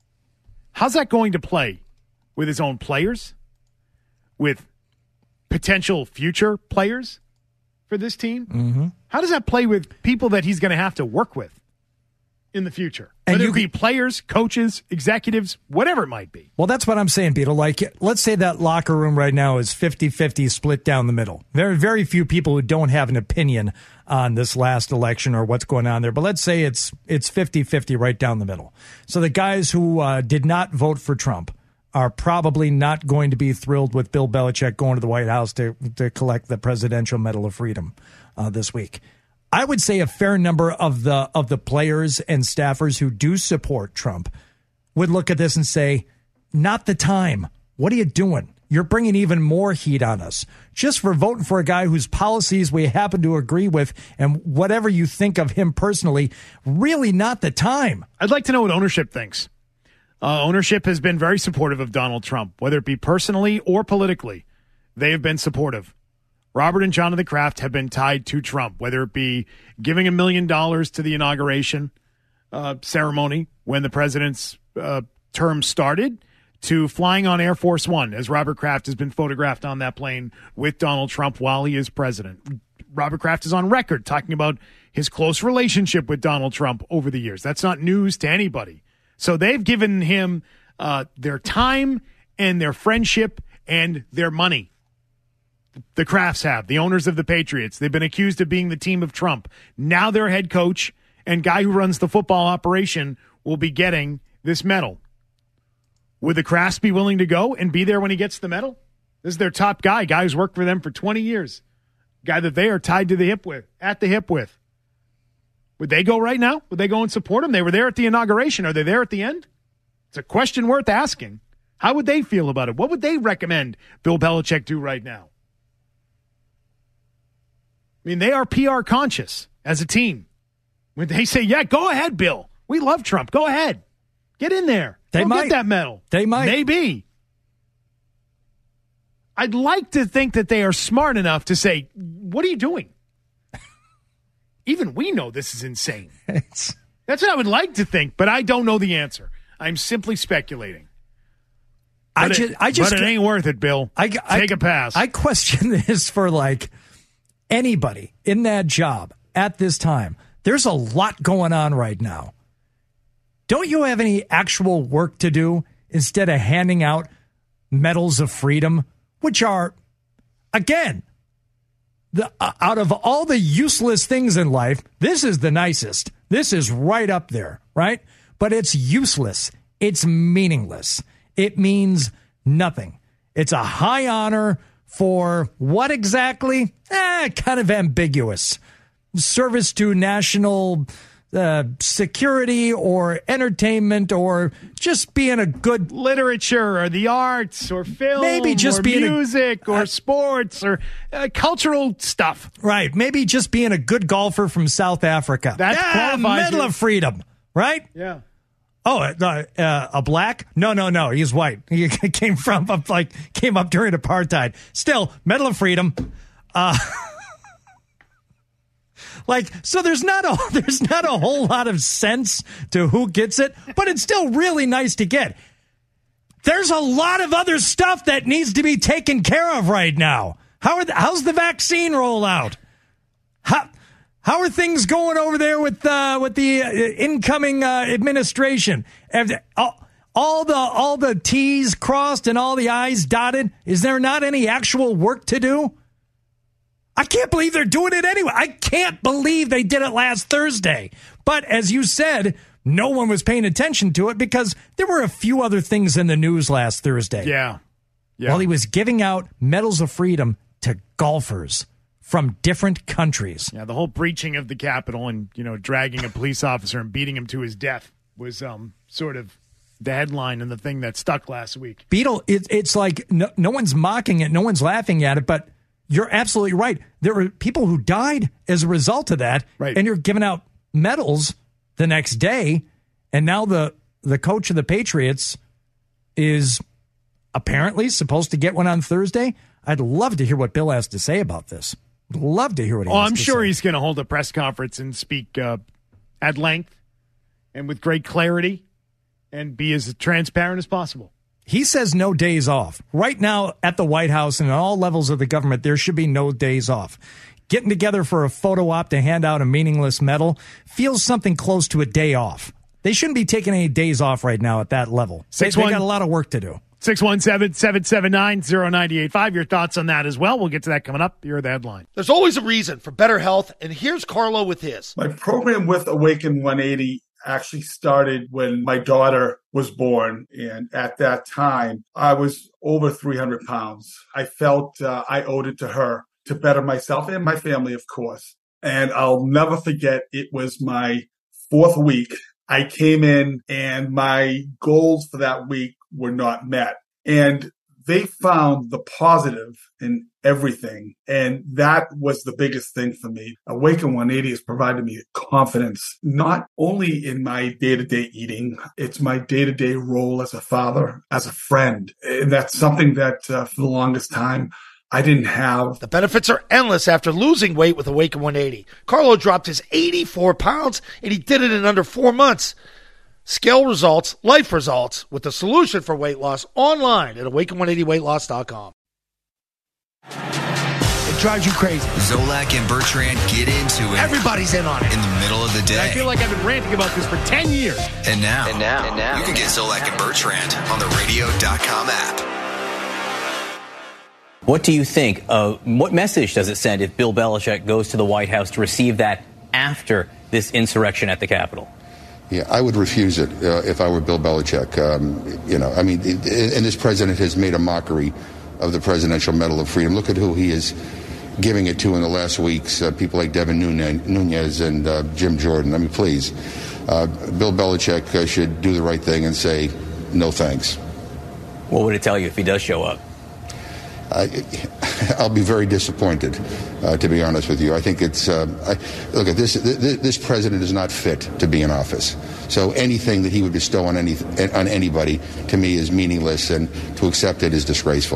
[SPEAKER 6] How's that going to play with his own players? With potential future players for this team?
[SPEAKER 5] Mm-hmm.
[SPEAKER 6] How does that play with people that he's going to have to work with in the future?
[SPEAKER 5] And
[SPEAKER 6] Whether
[SPEAKER 5] you
[SPEAKER 6] it be
[SPEAKER 5] could-
[SPEAKER 6] players, coaches, executives, whatever it might be.
[SPEAKER 5] Well, that's what I'm saying, Beetle. Like, let's say that locker room right now is fifty-fifty split down the middle. Very, very few people who don't have an opinion on this last election or what's going on there. But let's say it's it's fifty-fifty right down the middle. So the guys who uh, did not vote for Trump are probably not going to be thrilled with Bill Belichick going to the White House to, to collect the Presidential Medal of Freedom uh, this week. I would say a fair number of the of the players and staffers who do support Trump would look at this and say, not the time. What are you doing? You're bringing even more heat on us just for voting for a guy whose policies we happen to agree with, and whatever you think of him personally, really not the time.
[SPEAKER 6] I'd like to know what ownership thinks. Uh, ownership has been very supportive of Donald Trump, whether it be personally or politically. They have been supportive. Robert and Jonathan Kraft have been tied to Trump, whether it be giving a million dollars to the inauguration uh, ceremony when the president's uh, term started, to flying on Air Force One, as Robert Kraft has been photographed on that plane with Donald Trump while he is president. Robert Kraft is on record talking about his close relationship with Donald Trump over the years. That's not news to anybody. So they've given him uh, their time and their friendship and their money. The Krafts have, the owners of the Patriots. They've been accused of being the team of Trump. Now their head coach and guy who runs the football operation will be getting this medal. Would the Krafts be willing to go and be there when he gets the medal? This is their top guy, guy who's worked for them for twenty years. Guy that they are tied to the hip with, at the hip with. Would they go right now? Would they go and support him? They were there at the inauguration. Are they there at the end? It's a question worth asking. How would they feel about it? What would they recommend Bill Belichick do right now? I mean, they are P R conscious as a team. When they say, yeah, go ahead, Bill. We love Trump. Go ahead. Get in there.
[SPEAKER 5] They
[SPEAKER 6] Go
[SPEAKER 5] might.
[SPEAKER 6] get that medal.
[SPEAKER 5] They might.
[SPEAKER 6] Maybe. I'd like to think that they are smart enough to say, what are you doing? Even we know this is insane.
[SPEAKER 5] It's,
[SPEAKER 6] That's what I would like to think, but I don't know the answer. I'm simply speculating.
[SPEAKER 5] I
[SPEAKER 6] But
[SPEAKER 5] just,
[SPEAKER 6] it,
[SPEAKER 5] I just,
[SPEAKER 6] but it ain't worth it, Bill.
[SPEAKER 5] I, I,
[SPEAKER 6] Take a pass.
[SPEAKER 5] I question this for like anybody in that job at this time. There's a lot going on right now. Don't you have any actual work to do instead of handing out medals of freedom, which are, again, the uh, out of all the useless things in life, this is the nicest. This is right up there, right? But it's useless. It's meaningless. It means nothing. It's a high honor for what exactly? Eh, kind of ambiguous. Service to national uh, security or entertainment or just being a good
[SPEAKER 6] literature or the arts or film,
[SPEAKER 5] Maybe just
[SPEAKER 6] or
[SPEAKER 5] being a-
[SPEAKER 6] music or
[SPEAKER 5] uh,
[SPEAKER 6] sports or uh, cultural stuff.
[SPEAKER 5] Right. Maybe just being a good golfer from South Africa.
[SPEAKER 6] That
[SPEAKER 5] yeah,
[SPEAKER 6] qualifies
[SPEAKER 5] Medal
[SPEAKER 6] you.
[SPEAKER 5] of Freedom, right?
[SPEAKER 6] Yeah.
[SPEAKER 5] Oh, uh, uh, a black? No, no, no. He's white. He came from up like came up during apartheid. Still, Medal of Freedom. Uh, like so, there's not a there's not a whole lot of sense to who gets it, but it's still really nice to get. There's a lot of other stuff that needs to be taken care of right now. How are the, how's the vaccine rollout? How how are things going over there with uh, with the uh, incoming uh, administration? All, all the all the T's crossed and all the I's dotted? Is there not any actual work to do? I can't believe they're doing it anyway. I can't believe they did it last Thursday. But as you said, no one was paying attention to it because there were a few other things in the news last Thursday.
[SPEAKER 6] Yeah. yeah.
[SPEAKER 5] While he was giving out medals of freedom to golfers from different countries.
[SPEAKER 6] Yeah, the whole breaching of the Capitol and, you know, dragging a police officer and beating him to his death was um, sort of the headline and the thing that stuck last week.
[SPEAKER 5] Beetle, it, it's like no, no one's mocking it, no one's laughing at it, but you're absolutely right. There were people who died as a result of that,
[SPEAKER 6] right.
[SPEAKER 5] And you're giving out medals the next day, and now the, the coach of the Patriots is apparently supposed to get one on Thursday. I'd love to hear what Bill has to say about this. I'd love to hear what he
[SPEAKER 6] oh,
[SPEAKER 5] has
[SPEAKER 6] I'm
[SPEAKER 5] to
[SPEAKER 6] sure
[SPEAKER 5] say.
[SPEAKER 6] he's going to hold a press conference and speak uh, at length and with great clarity and be as transparent as possible.
[SPEAKER 5] He says no days off. Right now at the White House and at all levels of the government, there should be no days off. Getting together for a photo op to hand out a meaningless medal feels something close to a day off. They shouldn't be taking any days off right now at that level. They, they got a lot of work to do.
[SPEAKER 6] six one seven, seven seven nine, zero nine eight five. Your thoughts on that as well. We'll get to that coming up. Here are the headline.
[SPEAKER 1] There's always a reason for better health, and here's Carlo with his.
[SPEAKER 2] My program with Awaken one eighty actually started when my daughter was born. And at that time, I was over three hundred pounds. I felt uh, I owed it to her to better myself and my family, of course. And I'll never forget, it was my fourth week. I came in and my goals for that week were not met. And they found the positive in everything. And that was the biggest thing for me. Awaken one eighty has provided me confidence, not only in my day-to-day eating, it's my day-to-day role as a father, as a friend. And that's something that uh, for the longest time, I didn't have.
[SPEAKER 1] The benefits are endless after losing weight with Awaken one eighty. Carlo dropped his eighty-four pounds, and he did it in under four months. Scale results, life results, with the solution for weight loss online at awaken one eighty weight loss dot com.
[SPEAKER 3] It drives you crazy.
[SPEAKER 8] Zolak and Bertrand get into it.
[SPEAKER 3] Everybody's in on it.
[SPEAKER 8] In the middle of the day.
[SPEAKER 6] I feel like I've been ranting about this for ten years.
[SPEAKER 8] And now,
[SPEAKER 9] and now, and now,
[SPEAKER 8] you can get Zolak and Bertrand on the radio dot com app.
[SPEAKER 9] What do you think? Uh, what message does it send if Bill Belichick goes to the White House to receive that after this insurrection at the Capitol?
[SPEAKER 10] Yeah, I would refuse it uh, if I were Bill Belichick. Um, you know, I mean, it, and this president has made a mockery of the Presidential Medal of Freedom. Look at who he is giving it to in the last weeks, uh, people like Devin Nunes and uh, Jim Jordan. I mean, please, uh, Bill Belichick uh, should do the right thing and say, no thanks.
[SPEAKER 9] What would it tell you if he does show up?
[SPEAKER 10] I, I'll be very disappointed, uh, to be honest with you. I think it's, uh, I, look, at this, this this president is not fit to be in office. So anything that he would bestow on any on anybody, to me, is meaningless, and to accept it is disgraceful.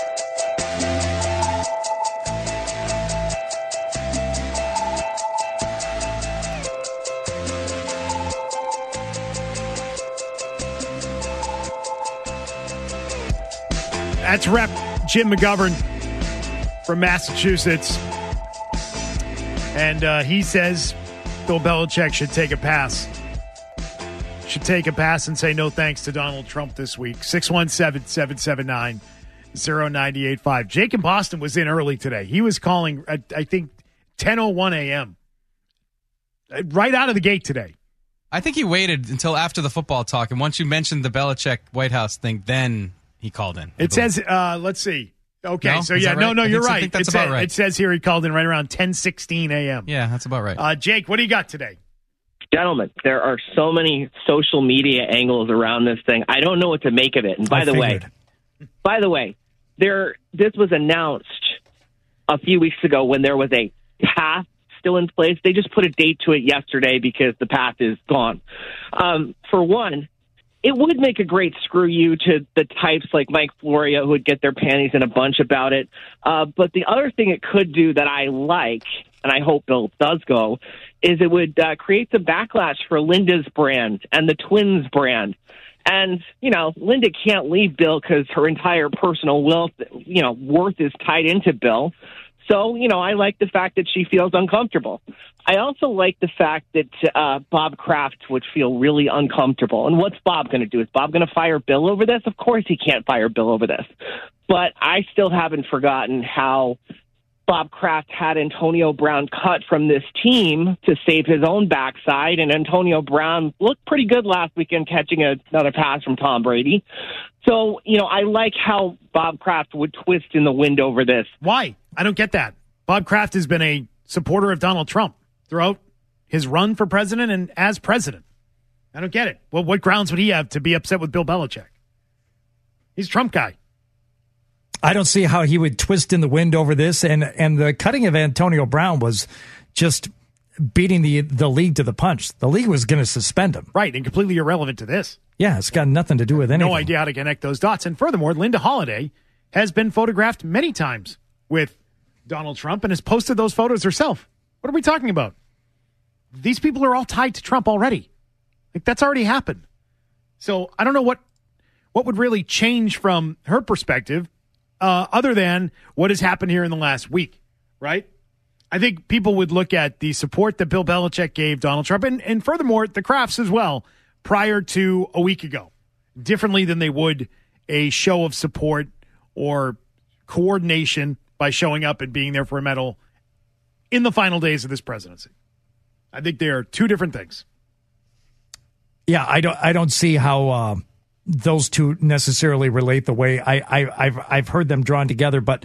[SPEAKER 6] That's Rep Jim McGovern from Massachusetts. And uh, he says Bill Belichick should take a pass. Should take a pass and say no thanks to Donald Trump this week. six one seven, seven seven nine, zero nine eight five. Jake in Boston was in early today. He was calling at, I think, ten oh one a.m. Right out of the gate today.
[SPEAKER 7] I think he waited until after the football talk, and once you mentioned the Belichick White House thing, then he called in.
[SPEAKER 6] It says, uh, let's see. Okay,
[SPEAKER 7] no?
[SPEAKER 6] so
[SPEAKER 7] Is
[SPEAKER 6] yeah,
[SPEAKER 7] right?
[SPEAKER 6] no, no,
[SPEAKER 7] I
[SPEAKER 6] you're
[SPEAKER 7] think so.
[SPEAKER 6] right.
[SPEAKER 7] I think that's
[SPEAKER 6] it,
[SPEAKER 7] about
[SPEAKER 6] says,
[SPEAKER 7] right.
[SPEAKER 6] It says here he called in right around ten sixteen a.m.
[SPEAKER 7] Yeah, that's about right.
[SPEAKER 6] Uh, Jake, what do you got today?
[SPEAKER 11] Gentlemen, there are so many social media angles around this thing. I don't know what to make of it. And by
[SPEAKER 5] I
[SPEAKER 11] the
[SPEAKER 5] figured.
[SPEAKER 11] way, by the way, there this was announced a few weeks ago when there was a path still in place. They just put a date to it yesterday because the path is gone. Um, for one, it would make a great screw you to the types like Mike Florio who would get their panties in a bunch about it. Uh, but the other thing it could do that I like, and I hope Bill does go, is it would uh, create some backlash for Linda's brand and the Twins brand. And, you know, Linda can't leave Bill because her entire personal wealth, you know, worth is tied into Bill. So, you know, I like the fact that she feels uncomfortable. I also like the fact that uh, Bob Kraft would feel really uncomfortable. And what's Bob going to do? Is Bob going to fire Bill over this? Of course he can't fire Bill over this. But I still haven't forgotten how Bob Kraft had Antonio Brown cut from this team to save his own backside, and Antonio Brown looked pretty good last weekend catching a, another pass from Tom Brady. So, you know, I like how Bob Kraft would twist in the wind over this.
[SPEAKER 6] Why? I don't get that. Bob Kraft has been a supporter of Donald Trump throughout his run for president and as president. I don't get it. Well, what grounds would he have to be upset with Bill Belichick? He's a Trump guy.
[SPEAKER 5] I don't see how he would twist in the wind over this. And and the cutting of Antonio Brown was just beating the the league to the punch. The league was going to suspend him.
[SPEAKER 6] Right, and completely irrelevant to this.
[SPEAKER 5] Yeah, it's got nothing to do with anything.
[SPEAKER 6] No idea how to connect those dots. And furthermore, Linda Holliday has been photographed many times with Donald Trump and has posted those photos herself. What are we talking about? These people are all tied to Trump already. Like, that's already happened. So I don't know what what would really change from her perspective uh, other than what has happened here in the last week, right? I think people would look at the support that Bill Belichick gave Donald Trump and, and furthermore, the Krafts as well, prior to a week ago, differently than they would a show of support or coordination by showing up and being there for a medal in the final days of this presidency. I think they are two different things.
[SPEAKER 5] Yeah, I don't. I don't see how uh, those two necessarily relate the way I, I, I've I've heard them drawn together. But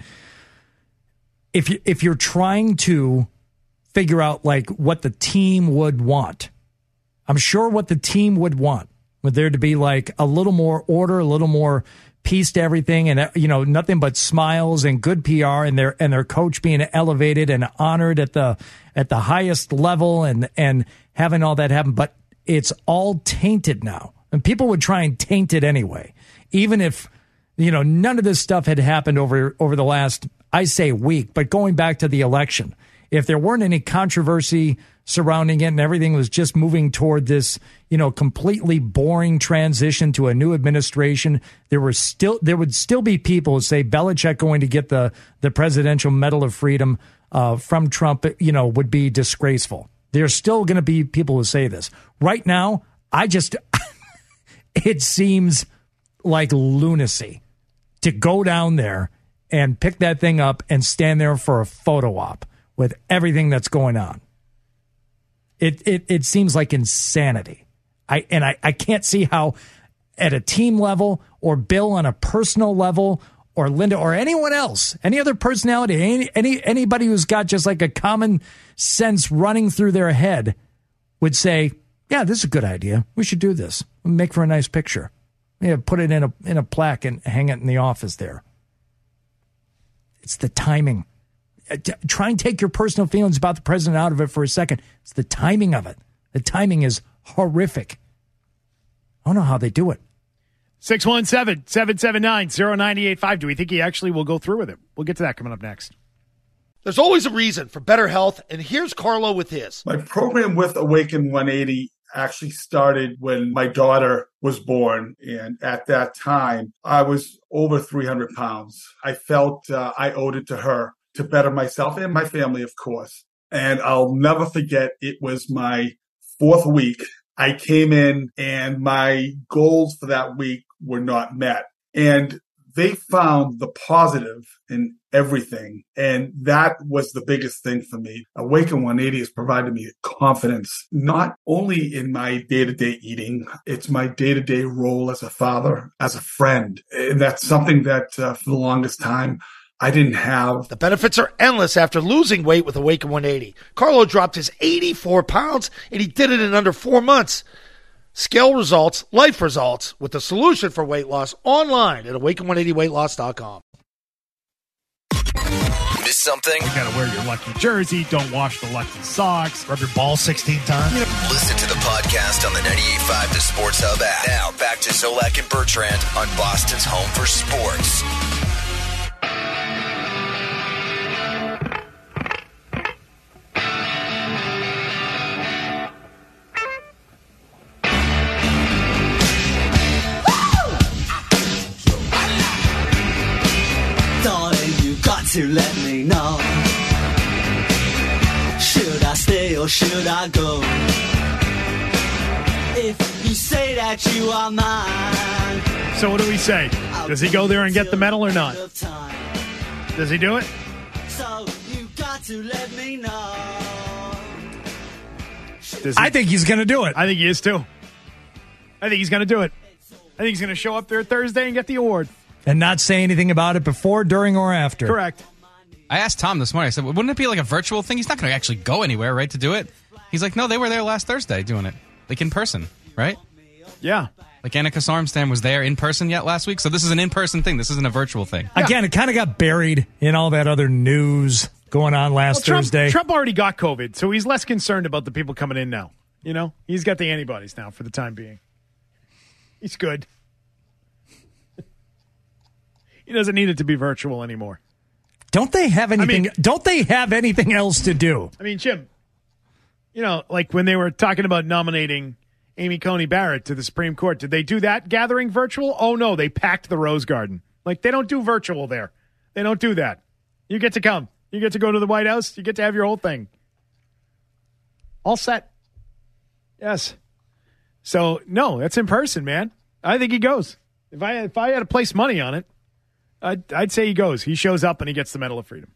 [SPEAKER 5] if you if you're trying to figure out like what the team would want, I'm sure what the team would want would there to be like a little more order, a little more peace to everything, and you know nothing but smiles and good P R, and their and their coach being elevated and honored at the at the highest level, and and having all that happen. But it's all tainted now, and people would try and taint it anyway, even if you know none of this stuff had happened over over the last, I say, week. But going back to the election, if there weren't any controversy surrounding it and everything was just moving toward this, you know, completely boring transition to a new administration, there were still there would still be people who say Belichick going to get the the Presidential Medal of Freedom uh, from Trump, you know, would be disgraceful. There's still going to be people who say this. Right now, I just it seems like lunacy to go down there and pick that thing up and stand there for a photo op with everything that's going on. It it it seems like insanity. I and I, I can't see how at a team level or Bill on a personal level or Linda or anyone else, any other personality, any, any anybody who's got just like a common sense running through their head would say, yeah, this is a good idea. We should do this. Make for a nice picture. Yeah, put it in a in a plaque and hang it in the office there. It's the timing. Try and take your personal feelings about the president out of it for a second. It's the timing of it. The timing is horrific. I don't know how they do it.
[SPEAKER 6] six one seven, seven seven nine, zero nine eight five. Do we think he actually will go through with it? We'll get to that coming up next.
[SPEAKER 1] There's always a reason for better health, and here's Carlo with his.
[SPEAKER 2] My program with Awaken one eighty actually started when my daughter was born. And at that time, I was over three hundred pounds. I felt uh, I owed it to her to better myself and my family, of course. And I'll never forget, it was my fourth week. I came in and my goals for that week were not met. And they found the positive in everything. And that was the biggest thing for me. Awaken one eighty has provided me confidence, not only in my day-to-day eating, it's my day-to-day role as a father, as a friend. And that's something that uh, for the longest time, I didn't have.
[SPEAKER 1] The benefits are endless after losing weight with Awaken one eighty. Carlo dropped his eighty-four pounds, and he did it in under four months. Scale results, life results, with the solution for weight loss online at awaken one eighty weight loss dot com.
[SPEAKER 8] Miss something?
[SPEAKER 6] You gotta wear your lucky jersey. Don't wash the lucky socks.
[SPEAKER 1] Rub your ball sixteen times.
[SPEAKER 8] Listen to the podcast on the ninety-eight point five The Sports Hub app. Now back to Zolak and Bertrand on Boston's home for sports.
[SPEAKER 3] To let me know or should I go? If you say that you are mine.
[SPEAKER 6] So what do we say? Does he go there and get the medal or not? Does he do it?
[SPEAKER 3] So you got to let me know.
[SPEAKER 6] Does he?
[SPEAKER 5] I think he's going to do it.
[SPEAKER 6] I think he is too. I think he's going to do it. I think he's going to show up there Thursday and get the award.
[SPEAKER 5] And not say anything about it before, during, or after.
[SPEAKER 6] Correct.
[SPEAKER 7] I asked Tom this morning, I said, wouldn't it be like a virtual thing? He's not going to actually go anywhere, right, to do it? He's like, no, they were there last Thursday doing it. Like in person, right?
[SPEAKER 6] Yeah.
[SPEAKER 7] Like Annika Sormstam was there in person yet last week, so this is an in-person thing. This isn't a virtual thing.
[SPEAKER 6] Yeah.
[SPEAKER 5] Again, it kind of got buried in all that other news going on last
[SPEAKER 6] well, Trump,
[SPEAKER 5] Thursday.
[SPEAKER 6] Trump already got COVID, so he's less concerned about the people coming in now. You know, he's got the antibodies now for the time being. He's good. He doesn't need it to be virtual anymore.
[SPEAKER 5] Don't they have anything?
[SPEAKER 6] I mean,
[SPEAKER 5] don't they have anything else to do?
[SPEAKER 6] I mean, Jim, you know, like when they were talking about nominating Amy Coney Barrett to the Supreme Court, did they do that gathering virtual? Oh, no, they packed the Rose Garden. Like, they don't do virtual there. They don't do that. You get to come. You get to go to the White House. You get to have your whole thing. All set. Yes. So, no, that's in person, man. I think he goes. If I, if I had to place money on it, I'd, I'd say he goes. He shows up and he gets the Medal of Freedom.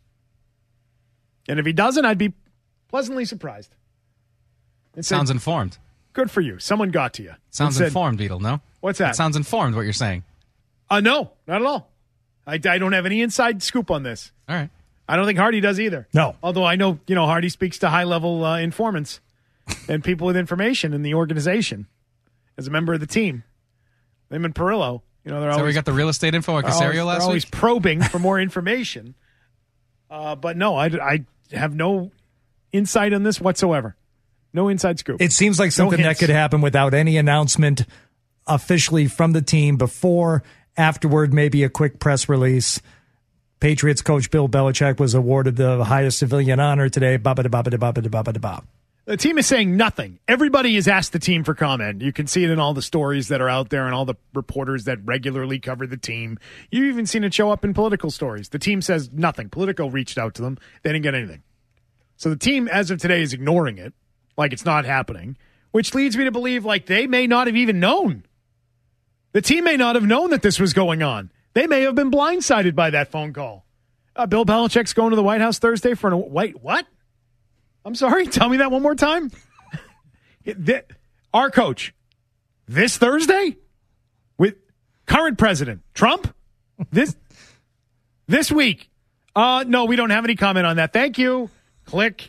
[SPEAKER 6] And if he doesn't, I'd be pleasantly surprised.
[SPEAKER 7] It sounds
[SPEAKER 6] said,
[SPEAKER 7] informed.
[SPEAKER 6] Good for you. Someone got to you.
[SPEAKER 7] Sounds
[SPEAKER 6] said,
[SPEAKER 7] informed, Beetle, no?
[SPEAKER 6] What's that?
[SPEAKER 7] It sounds informed, what you're saying.
[SPEAKER 6] Uh, no, not at all. I, I don't have any inside scoop on this.
[SPEAKER 7] All right.
[SPEAKER 6] I don't think Hardy does either.
[SPEAKER 5] No.
[SPEAKER 6] Although I know, you know, Hardy speaks to high-level uh, informants and people with information in the organization as a member of the team. Them and Perillo. You know, they're
[SPEAKER 7] so
[SPEAKER 6] always,
[SPEAKER 7] we got the real estate info at Casario
[SPEAKER 6] always,
[SPEAKER 7] last
[SPEAKER 6] they're
[SPEAKER 7] week?
[SPEAKER 6] always probing for more information. Uh, but no, I, I have no insight on this whatsoever. No inside scoop.
[SPEAKER 5] It seems like something
[SPEAKER 6] no
[SPEAKER 5] that could happen without any announcement officially from the team before, afterward, maybe a quick press release. Patriots coach Bill Belichick was awarded the highest civilian honor today. Ba-ba-da-ba-ba-da-ba-ba-da-ba-ba.
[SPEAKER 6] The team is saying nothing. Everybody has asked the team for comment. You can see it in all the stories that are out there and all the reporters that regularly cover the team. You've even seen it show up in political stories. The team says nothing. Politico reached out to them. They didn't get anything. So the team, as of today, is ignoring it like it's not happening, which leads me to believe like they may not have even known. The team may not have known that this was going on. They may have been blindsided by that phone call. Uh, Bill Belichick's going to the White House Thursday for an... Wait, what? I'm sorry, tell me that one more time. It, our coach, this Thursday with current president Trump, this this week. Uh, no, we don't have any comment on that. Thank you. Click.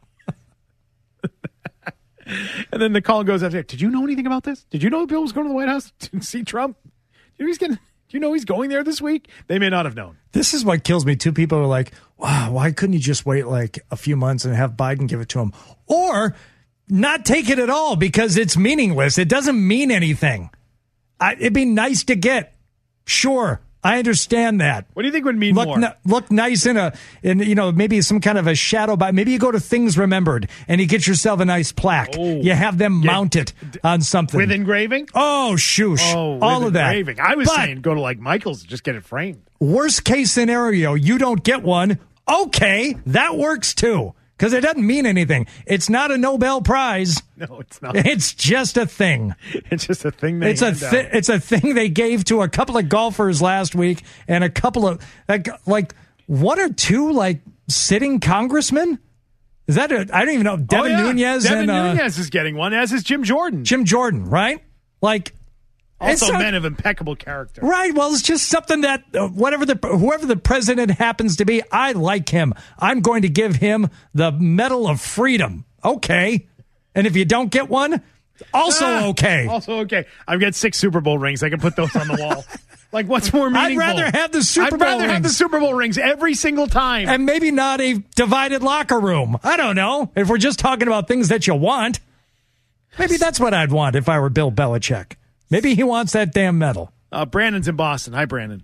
[SPEAKER 6] And then the call goes after. Did you know anything about this? Did you know Bill was going to the White House to see Trump? You know he's getting. Do you know he's going there this week? They may not have known.
[SPEAKER 5] This is what kills me. Two people are like, wow, why couldn't you just wait like a few months and have Biden give it to him? Or not take it at all because it's meaningless. It doesn't mean anything. I, it'd be nice to get. Sure, I understand that.
[SPEAKER 6] What do you think would mean
[SPEAKER 5] look,
[SPEAKER 6] more?
[SPEAKER 5] N- look nice in a, in you know, maybe some kind of a shadow. By maybe you go to Things Remembered and you get yourself a nice plaque.
[SPEAKER 6] Oh.
[SPEAKER 5] You have them
[SPEAKER 6] Yeah.
[SPEAKER 5] mount it on something
[SPEAKER 6] With engraving?
[SPEAKER 5] Oh, shoosh.
[SPEAKER 6] Oh,
[SPEAKER 5] all
[SPEAKER 6] with
[SPEAKER 5] of that.
[SPEAKER 6] engraving. I was
[SPEAKER 5] But
[SPEAKER 6] saying go to like Michael's and just get it framed.
[SPEAKER 5] worst case scenario, you don't get one. Okay, that works too. Because it doesn't mean anything. It's not a Nobel Prize.
[SPEAKER 6] No, it's not.
[SPEAKER 5] It's just a thing.
[SPEAKER 6] It's just a thing. They
[SPEAKER 5] It's a
[SPEAKER 6] hand
[SPEAKER 5] thi-
[SPEAKER 6] out.
[SPEAKER 5] it's a thing they gave to a couple of golfers last week, and a couple of like, like one or two like sitting congressmen. Is that a, I don't even know. Devin
[SPEAKER 6] oh, yeah.
[SPEAKER 5] Nunes
[SPEAKER 6] Devin
[SPEAKER 5] and uh,
[SPEAKER 6] Nunes is getting one, as is Jim Jordan.
[SPEAKER 5] Jim Jordan, right? Like,
[SPEAKER 6] Also,
[SPEAKER 5] it's not-
[SPEAKER 6] men of impeccable character.
[SPEAKER 5] Right. Well, it's just something that uh, whatever the whoever the president happens to be, I like him. I'm going to give him the Medal of Freedom. Okay. And if you don't get one, also
[SPEAKER 6] Ah,
[SPEAKER 5] okay.
[SPEAKER 6] Also okay. I've got six Super Bowl rings. I can put those on the wall. Like, what's more
[SPEAKER 5] I'd
[SPEAKER 6] meaningful?
[SPEAKER 5] rather have the Super
[SPEAKER 6] I'd
[SPEAKER 5] Bowl
[SPEAKER 6] rather have the
[SPEAKER 5] rings.
[SPEAKER 6] Super Bowl rings every single time.
[SPEAKER 5] And maybe not a divided locker room. I don't know. If we're just talking about things that you want, maybe that's what I'd want if I were Bill Belichick. Maybe he wants that damn medal.
[SPEAKER 6] Uh, Brandon's in Boston. Hi, Brandon.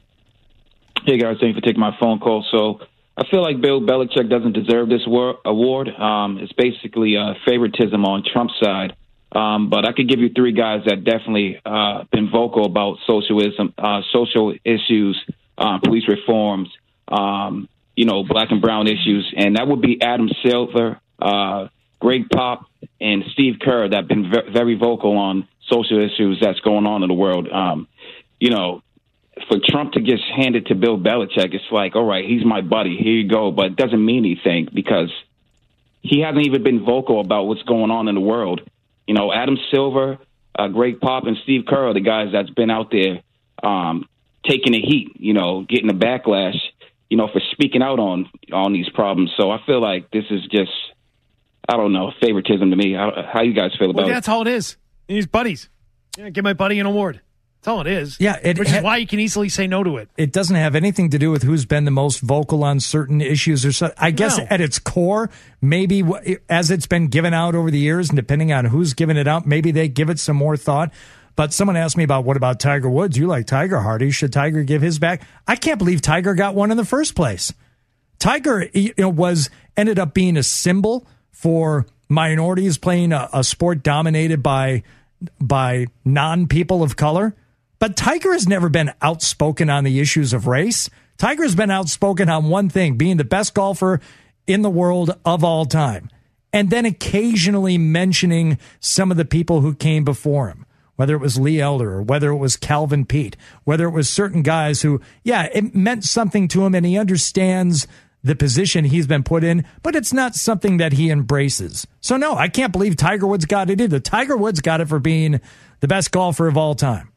[SPEAKER 12] Hey, guys. Thanks for taking my phone call. So I feel like Bill Belichick doesn't deserve this war- award. Um, it's basically uh, favoritism on Trump's side. Um, but I could give you three guys that definitely uh, been vocal about socialism, uh, social issues, uh, police reforms, um, you know, black and brown issues. And that would be Adam Silver, uh, Greg Pop, and Steve Kerr that have been ve- very vocal on social issues that's going on in the world. Um, you know, for Trump to just hand it to Bill Belichick, it's like, all right, he's my buddy. Here you go. But it doesn't mean anything because he hasn't even been vocal about what's going on in the world. You know, Adam Silver, uh, Greg Pop, and Steve Kerr are the guys that's been out there um, taking the heat, you know, getting the backlash, you know, for speaking out on, on these problems. So I feel like this is just, I don't know, favoritism to me. How, how you guys feel about
[SPEAKER 6] well,
[SPEAKER 12] it?
[SPEAKER 6] That's all it is. He's buddies. Yeah, give my buddy an award. That's all it is.
[SPEAKER 5] Yeah, it
[SPEAKER 6] which
[SPEAKER 5] ha-
[SPEAKER 6] is why you can easily say no to it.
[SPEAKER 5] It doesn't have anything to do with who's been the most vocal on certain issues or so. I guess
[SPEAKER 6] No.
[SPEAKER 5] at its core, maybe w- as it's been given out over the years, and depending on who's given it out, maybe they give it some more thought. But someone asked me about what about Tiger Woods? You like Tiger, Hardy? Should Tiger give his back? I can't believe Tiger got one in the first place. Tiger, you know, was ended up being a symbol for minorities playing a, a sport dominated by by non-people of color. But Tiger has never been outspoken on the issues of race. Tiger's been outspoken on one thing, being the best golfer in the world of all time. And then occasionally mentioning some of the people who came before him, whether it was Lee Elder or whether it was Calvin Peete, whether it was certain guys who, yeah, it meant something to him and he understands the position he's been put in, but it's not something that he embraces. So no, I can't believe Tiger Woods got it either. Tiger Woods got it for being the best golfer of all time,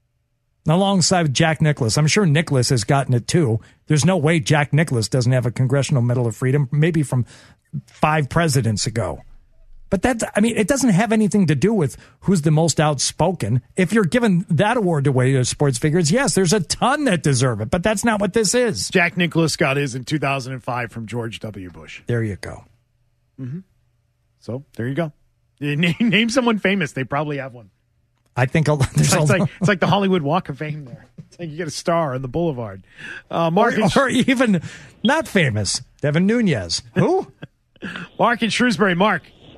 [SPEAKER 5] alongside Jack Nicklaus. I'm sure Nicklaus has gotten it too. There's no way Jack Nicklaus doesn't have a Congressional Medal of Freedom, maybe from five presidents ago. But that, I mean, it doesn't have anything to do with who's the most outspoken. If you're giving that award away to sports figures, yes, there's a ton that deserve it, but that's not what this is.
[SPEAKER 6] Jack Nicklaus got his in two thousand five from George W. Bush.
[SPEAKER 5] There you go.
[SPEAKER 6] Mm-hmm. So there you go. You name, name someone famous. They probably have one.
[SPEAKER 5] I think a, there's
[SPEAKER 6] it's,
[SPEAKER 5] a,
[SPEAKER 6] like, it's like the Hollywood Walk of Fame there. It's like you get a star on the boulevard. Uh, Mark
[SPEAKER 5] or, or even not famous, Devin Nunes. Who?
[SPEAKER 6] Mark in Shrewsbury. Mark.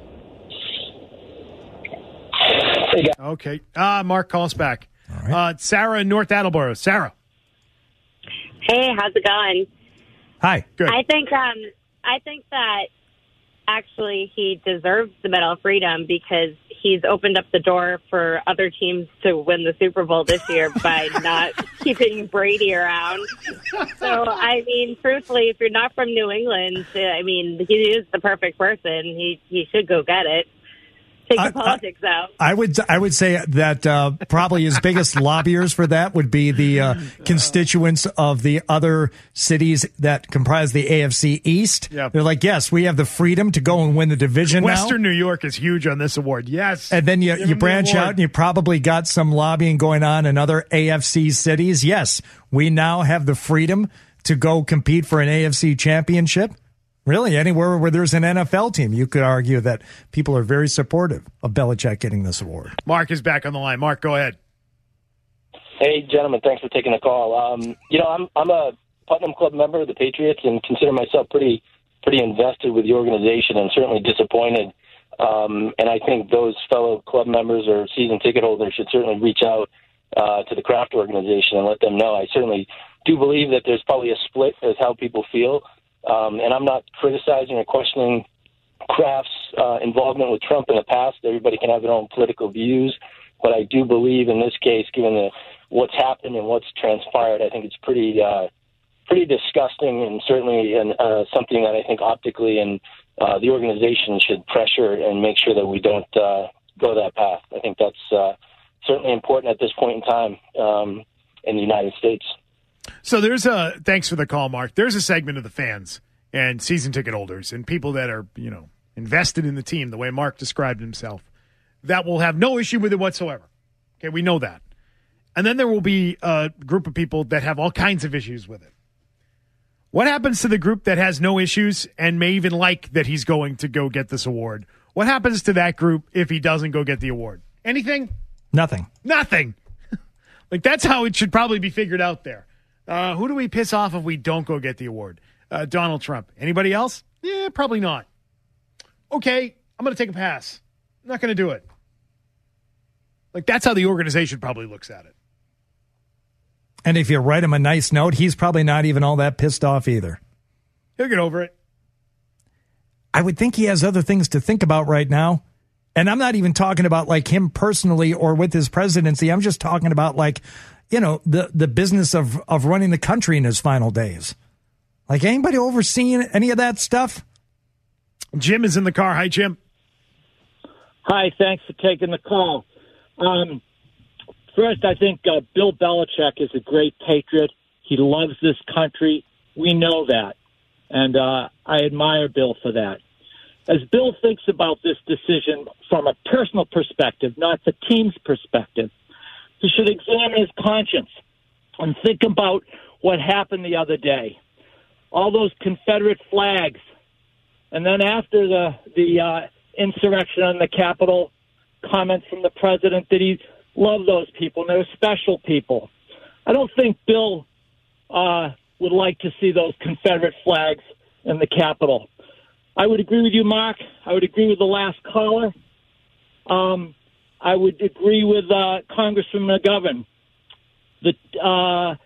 [SPEAKER 6] Okay. Uh, Mark, call us back.
[SPEAKER 5] All right.
[SPEAKER 6] Uh, Sarah in North Attleboro. Sarah.
[SPEAKER 13] Hey, how's it going?
[SPEAKER 5] Hi.
[SPEAKER 6] Good.
[SPEAKER 13] I think um, I think that actually he deserves the Medal of Freedom because he's opened up the door for other teams to win the Super Bowl this year by not keeping Brady around. So, I mean, truthfully, if you're not from New England, I mean, he is the perfect person. He he should go get it. Take the
[SPEAKER 5] I-
[SPEAKER 13] politics out.
[SPEAKER 5] I would I would say that uh, probably his biggest lobbyers for that would be the uh, constituents of the other cities that comprise the A F C East.
[SPEAKER 6] Yeah.
[SPEAKER 5] They're like, yes, we have the freedom to go and win the division
[SPEAKER 6] Western
[SPEAKER 5] now.
[SPEAKER 6] New York is huge on this award. Yes.
[SPEAKER 5] And then you,
[SPEAKER 6] Give
[SPEAKER 5] you
[SPEAKER 6] him the
[SPEAKER 5] branch
[SPEAKER 6] award.
[SPEAKER 5] out and you probably got some lobbying going on in other A F C cities. Yes, we now have the freedom to go compete for an A F C championship. Really, anywhere where there's an N F L team, you could argue that people are very supportive of Belichick getting this award.
[SPEAKER 6] Mark is back on the line. Mark, go ahead.
[SPEAKER 14] Hey, gentlemen, thanks for taking the call. Um, you know, I'm I'm a Putnam Club member of the Patriots and consider myself pretty pretty invested with the organization and certainly disappointed. Um, and I think those fellow club members or season ticket holders should certainly reach out uh, to the Kraft organization and let them know. I certainly do believe that there's probably a split as how people feel. Um, and I'm not criticizing or questioning Kraft's uh, involvement with Trump in the past. Everybody can have their own political views. But I do believe in this case, given the, what's happened and what's transpired, I think it's pretty uh, pretty disgusting and certainly an, uh, something that I think optically and uh, the organization should pressure and make sure that we don't uh, go that path. I think that's uh, certainly important at this point in time um, in the United States.
[SPEAKER 6] So there's a, thanks for the call, Mark. There's a segment of the fans and season ticket holders and people that are, you know, invested in the team the way Mark described himself that will have no issue with it whatsoever. Okay, we know that. And then there will be a group of people that have all kinds of issues with it. What happens to the group that has no issues and may even like that he's going to go get this award? What happens to that group if he doesn't go get the award? Anything?
[SPEAKER 5] Nothing.
[SPEAKER 6] Nothing. Like, that's how it should probably be figured out there. Uh, who do we piss off if we don't go get the award? Uh, Donald Trump. Anybody else? Yeah, probably not. Okay, I'm going to take a pass. I'm not going to do it. Like, that's how the organization probably looks at it.
[SPEAKER 5] And if you write him a nice note, he's probably not even all that pissed off either.
[SPEAKER 6] He'll get over it.
[SPEAKER 5] I would think he has other things to think about right now. And I'm not even talking about like him personally or with his presidency. I'm just talking about like, you know, the, the business of, of running the country in his final days. Like anybody overseeing any of that stuff?
[SPEAKER 6] Jim is in the car. Hi, Jim.
[SPEAKER 15] Hi, thanks for taking the call. Um, first, I think uh, Bill Belichick is a great patriot. He loves this country. We know that. And uh, I admire Bill for that. As Bill thinks about this decision from a personal perspective, not the team's perspective, he should examine his conscience and think about what happened the other day. All those Confederate flags. And then after the, the uh, insurrection on the Capitol, comments from the president that he loved those people and they were special people. I don't think Bill uh, would like to see those Confederate flags in the Capitol. I would agree with you, Mark. I would agree with the last caller. Um, I would agree with uh, Congressman McGovern. The, uh,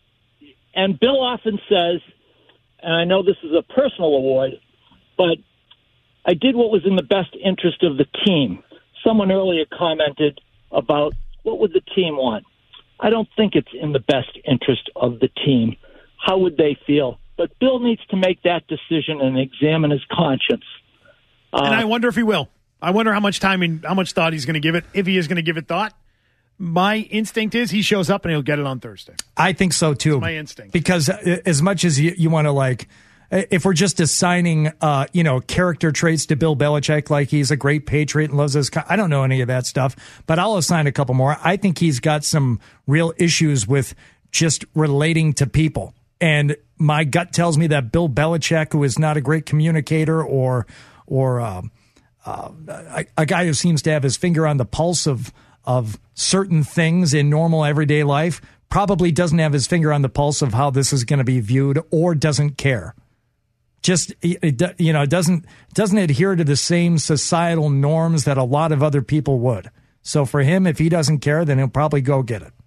[SPEAKER 15] and Bill often says, and I know this is a personal award, but I did what was in the best interest of the team. Someone earlier commented about what would the team want. I don't think it's in the best interest of the team. How would they feel? But Bill needs to make that decision and examine his conscience. Uh,
[SPEAKER 6] and I wonder if he will. I wonder how much time and how much thought he's going to give it, if he is going to give it thought. My instinct is he shows up and he'll get it on Thursday.
[SPEAKER 5] I think so, too.
[SPEAKER 6] That's my instinct.
[SPEAKER 5] Because as much as you, you want to, like, if we're just assigning, uh, you know, character traits to Bill Belichick, like he's a great patriot and loves his, co- I don't know any of that stuff, but I'll assign a couple more. I think he's got some real issues with just relating to people. And my gut tells me that Bill Belichick, who is not a great communicator or or um, uh, a, a guy who seems to have his finger on the pulse of of certain things in normal everyday life, probably doesn't have his finger on the pulse of how this is going to be viewed or doesn't care. Just, it, you know, doesn't doesn't adhere to the same societal norms that a lot of other people would. So for him, if he doesn't care, then he'll probably go get it.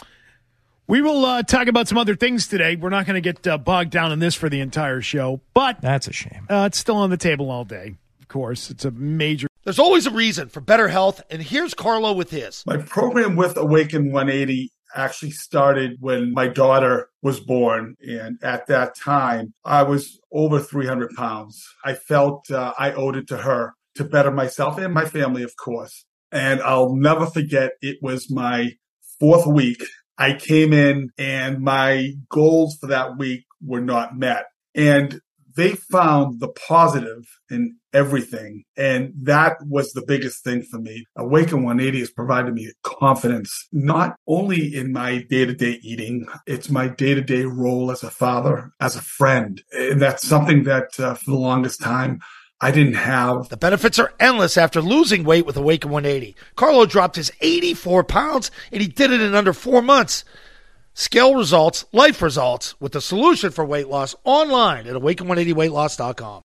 [SPEAKER 6] We will uh, talk about some other things today. We're not going to get uh, bogged down in this for the entire show, but
[SPEAKER 5] that's a shame.
[SPEAKER 6] Uh, it's still on the table all day. Of course, it's a major.
[SPEAKER 1] There's always a reason for better health, and here's Carlo with his.
[SPEAKER 2] My program with Awaken one eighty actually started when my daughter was born, and at that time, I was over three hundred pounds. I felt uh, I owed it to her to better myself and my family, of course. And I'll never forget, it was my fourth week. I came in and my goals for that week were not met. And they found the positive in everything. And that was the biggest thing for me. Awaken one eighty has provided me confidence, not only in my day-to-day eating, it's my day-to-day role as a father, as a friend. And that's something that uh, for the longest time, I didn't have.
[SPEAKER 1] The benefits are endless after losing weight with Awaken one eighty. Carlo dropped his eighty-four pounds, and he did it in under four months. Scale results, life results, with the solution for weight loss online at awaken one eighty weight loss dot com.